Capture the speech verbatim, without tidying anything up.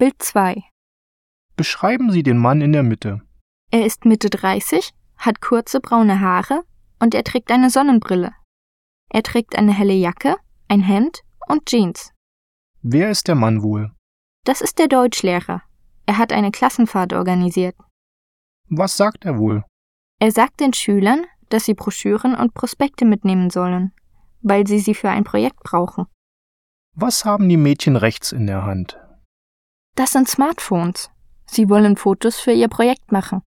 Bild zwei. Beschreiben Sie den Mann in der Mitte. Er ist Mitte dreißig, hat kurze braune Haare und er trägt eine Sonnenbrille. Er trägt eine helle Jacke, ein Hemd und Jeans. Wer ist der Mann wohl? Das ist der Deutschlehrer. Er hat eine Klassenfahrt organisiert. Was sagt er wohl? Er sagt den Schülern, dass sie Broschüren und Prospekte mitnehmen sollen, weil sie sie für ein Projekt brauchen. Was haben die Mädchen rechts in der Hand? Das sind Smartphones. Sie wollen Fotos für ihr Projekt machen.